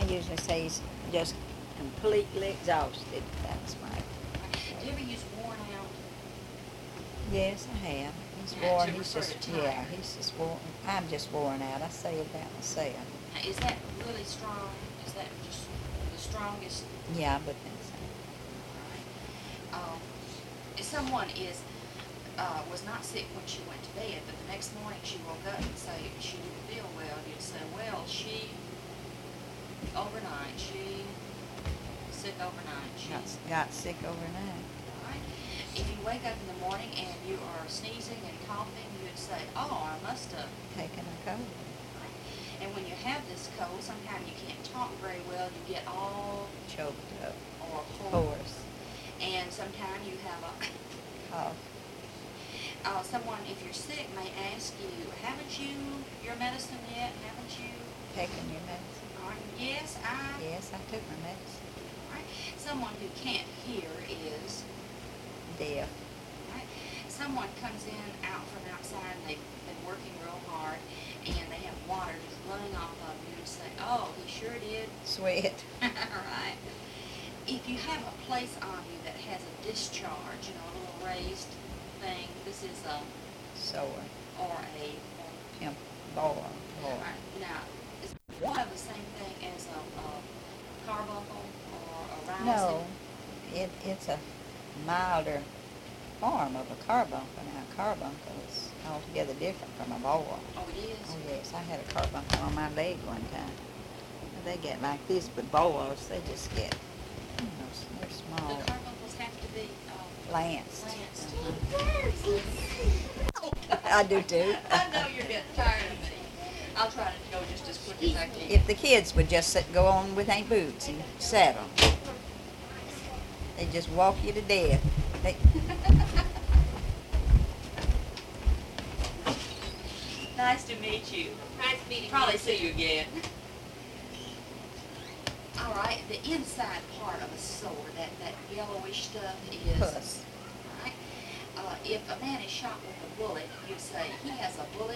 I usually say he's just completely exhausted. That's my. Do you ever use worn out? Yes, I have. He's Yeah, worn. to He's refer just to yeah. tired. He's just worn. I'm just worn out. I say it about myself. Now, is that really strong? Is that just the strongest? Yeah, but that's Right. If someone was not sick when she went to bed, but the next morning she woke up and say she didn't feel well, you'd say, well, she sick overnight. She got sick overnight. Right. If you wake up in the morning and you are sneezing and coughing, you'd say, oh, I must have. Taking a cold. Right. And when you have this cold, sometimes you can't talk very well. You get all Choked up. or Hoarse. And sometimes you have a Cough. someone, if you're sick, may ask you, haven't you your medicine yet? Haven't you? Taking your medicine. Yes, Yes, I took my medicine. Right. Someone who can't hear is. Deaf. Right. Someone comes in out from outside and they've been working real hard and they have water just running off of you and say, oh, he sure did. Sweat. Right. If you have a place on you that has a discharge, a little raised thing, this is a Sore. or a Pimp. Boil. right. Now, is one of the same thing as a carbuncle or a rising? No, it's a milder form of a carbuncle. Now, a carbuncle is altogether different from a boil. Oh, it is? Oh, yes. I had a carbuncle on my leg one time. They get like this, but boils, they just get, they're small. The carbuncles have to be Lanced. lanced. I do too. I know you're getting tired of me. I'll try to go just as quick as I can. If the kids would just go on with ain't boots and settle, they just walk you to death. They, Nice to meet you. Nice meeting you. Probably see you again. All right, the inside part of a sore, that yellowish stuff is. Pus. Right. If a man is shot with a bullet, you'd say he has a bullet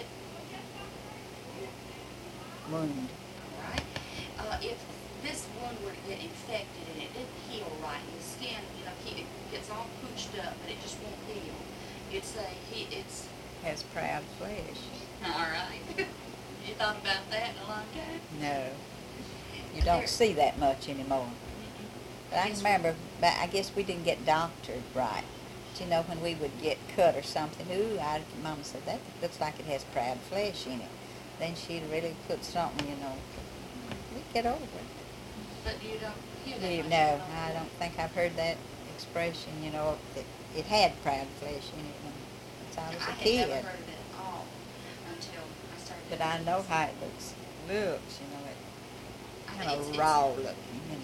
wound. right? If this wound were to get infected and it didn't heal right, his skin, it gets all pooched up, but it just won't heal, you'd say it's. Has proud flesh. All right. You thought about that in a long time? No. You don't see that much anymore. But I can remember, but I guess we didn't get doctored right. But when we would get cut or something, Mama said, that looks like it has proud flesh in it. Then she'd really put something, we'd get over it. But you don't hear that much No, anymore. I don't think I've heard that expression, that it had proud flesh in it when I was a I kid. had never heard of it at all until I started. But I know how it looks, it I kind think of it's- raw looking,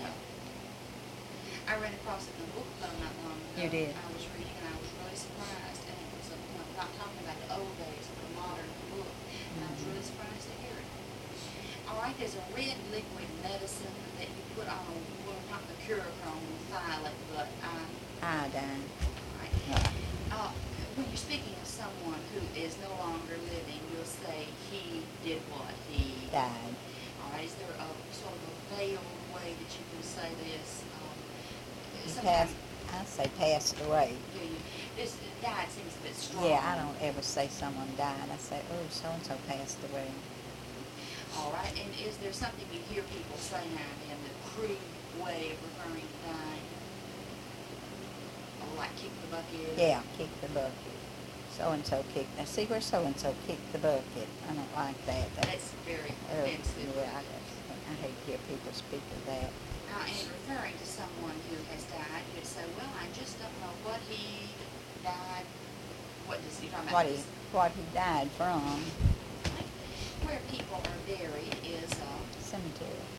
I ran across it in a book not long ago. You did? I was reading and I was really surprised, and it was not talking about the old days of the modern book, and I was really surprised to hear it. All right, there's a red liquid medicine that you put on, not the Curachrome, violet, but Iodine. right. When you're speaking of someone who is no longer living, you'll say he did what? He Died. All right. Is there a sort of a veiled way that you can say this? He Sometimes- I say passed away. This died seems a bit strong. Yeah, I don't ever say someone died. I say, oh, so-and-so passed away. All right. And is there something you hear people say now and then, the crude way of referring to dying? Or like kick the bucket? Yeah, kick the bucket. So-and-so kicked. Now, see where so-and-so kicked the bucket. I don't like that. That's very offensive. Yeah, I hate to hear people speak of that. And referring to someone who has died, you'd say, well, I just don't know what he died. What does he talking about? What he died from. Where people are buried is Cemetery.